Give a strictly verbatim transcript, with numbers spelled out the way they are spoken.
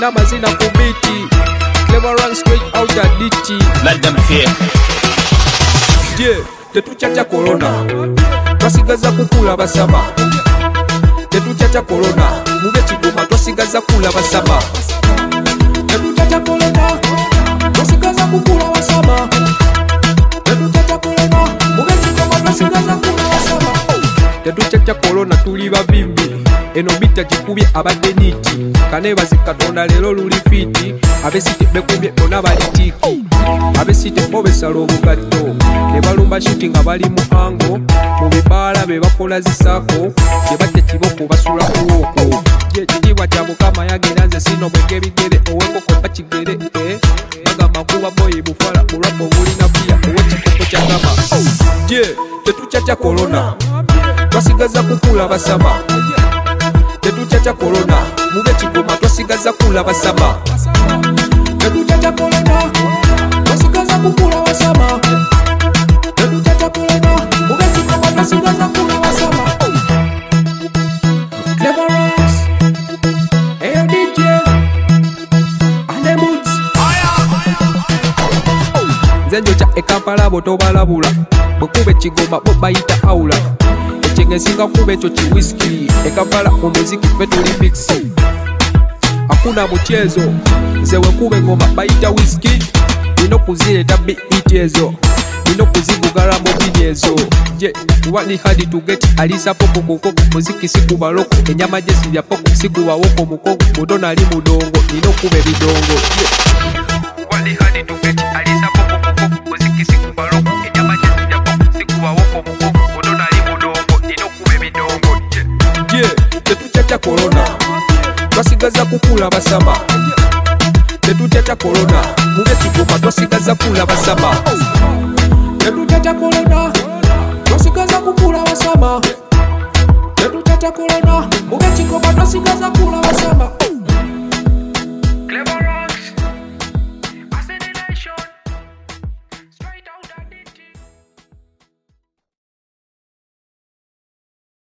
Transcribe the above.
namazina ku biti Clever run straight out the D T. Let them hear. Yeah, tetuchacha corona twasigaza kukula basama tetuchacha corona mube kigoma twasigaza kula basama tetuchacha corona twasigaza kukula basama tetuchacha corona mube kigoma twasigaza kula basama tetuchacha corona tuli babimbi eno bita jikubye abadde niti kaneba zikatonda lero luli fiti abesite bekubye bona balitiki abesite obesalo obugatto ne balumba shooting abali mu ango mu bibala be bakola zisako je batte kiboko basula kuwoko je kitiwa kyabo kama yageranze sino bwegebigere oweko ko pakigere eh bagamba kuba boy bufala murapo bulina fia owekikopo kyagama je tetuchacha corona twasigaza kukula basama tetuchacha corona mube kigoma twasigaza kula basama tetuchacha corona twasigaza kukula basama tetuchacha corona mube kigoma twasigaza kula basama Clever Rocks Ayo D J Anemuts Zenjo cha ekampala botobalabula bwekube kigoma bo bayita aula Chengesinga kube cho chi whisky Ekambala umuziki fetuli fixi Hakuna mchezo Zewe kube ngoma baita whisky Nino kuzile tabi itezo Nino kuzivugara mobinyezo Je, wali hadi to get Alisa poko koko muziki siku baloko Enyama jesi ya poko siku wa woko mukoko Mudona li mudongo Nino kube bidongo Je, wali hadi to get Alisa poko koko muziki siku baloko Enyama jesi ya poko siku wa woko mukoko Mudona li mudongo Yeah, tetuchacha corona twasigaza kukula basama tetuchacha corona mube kigoma twasigaza kula basama